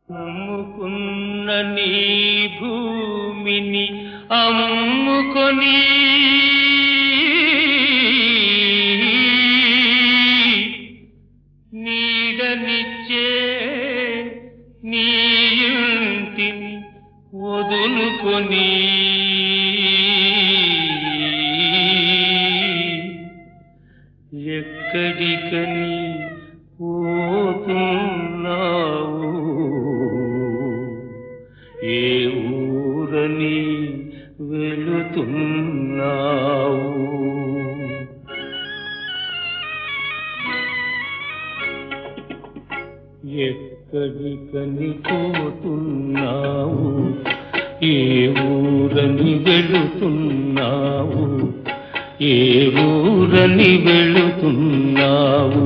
అమ్ముకున్న నీ భూమిని అమ్ముకొని నీడనిచ్చే నీ ఇంటిని వదులుకొని ఎక్కడికని పోతున్నావు? ఏ ఊరని వెళుతున్నావు? ఎక్కడికని పోతున్నావు? ఏ ఊరని వెళుతున్నావు? ఏ ఊరని వెళుతున్నావు?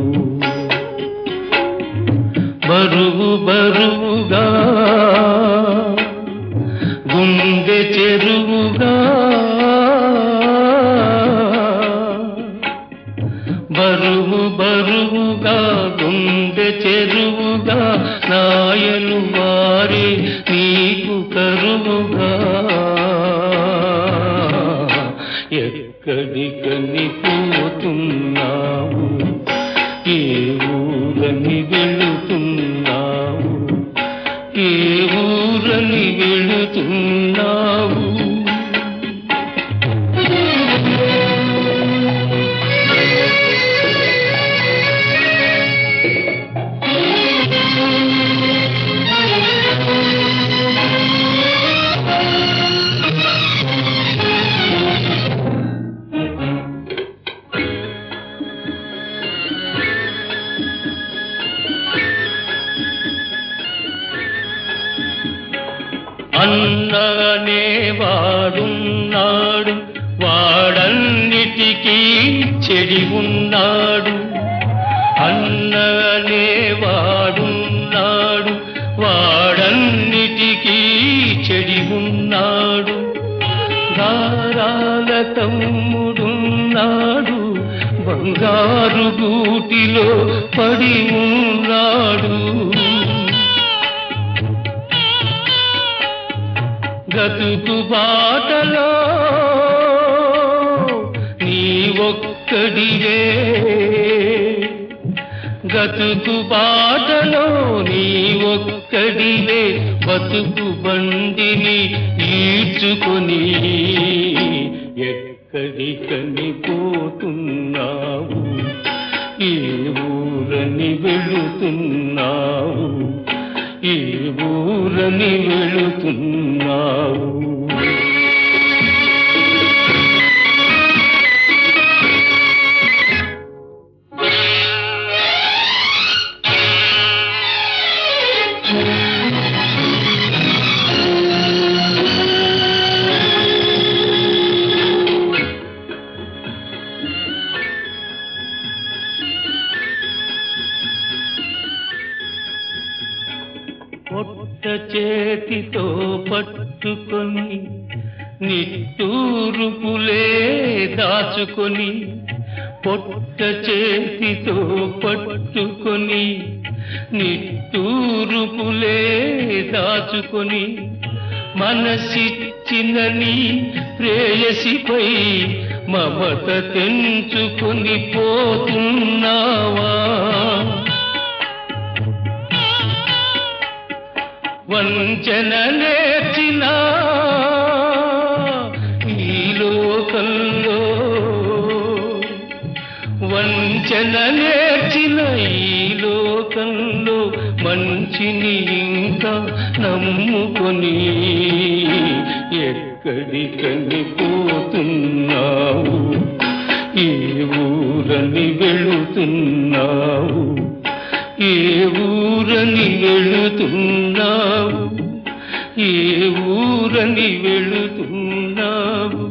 బరువు బరువుగా గుండె చెరువుగా బరువు బరువుగా గుండె చెరువుగా నాయను వారే నీకు కరువుగా ఎక్కడికని పోతున్నావు? ఏ ఊరని వెళుతున్నావు? ఏ ఊరని వెళుతున్నావు? అన్ననే వాడున్నాడు, వాడన్నిటికీ చెడి ఉన్నాడు. అన్ననే వాడున్నాడు, వాడన్నిటికీ చెడి ఉన్నాడు. గారాల తమ్ముడున్నాడు, బంగారు గూటిలో పడి ఉన్నాడు. గతుకు బాటలో నీ ఒక్కడివే, గతుకు బాటలో నీ ఒక్కడివే, బతుకు బండిని ఈడ్చుకొని ఎక్కడికని పోతున్నావు? ఏ ఊరని వెళుతున్నావు? ఏ ఊరని వెళుతున్నావు? పొట్ట చేతితో పట్టుకొని నిట్టూరుపులే దాచుకొని, పొట్ట చేతితో పట్టుకొని నిట్టూరుపులే దాచుకొని, మనసిచ్చిన నీ ప్రేయసిపై మమత తెంచుకొని పోతున్నావా? వంచన నేర్చిన ఈ లోకంలో, వంచన నేర్చిన ఈ లోకంలో మంచిని ఇంకా నమ్ముకొని ఎక్కడికని పోతున్నావు? ఏ ఊరని వెళుతున్నావు? ఏ ఊరని వెళుతున్నావు? ఏ ఊరని వెళుతున్నావు?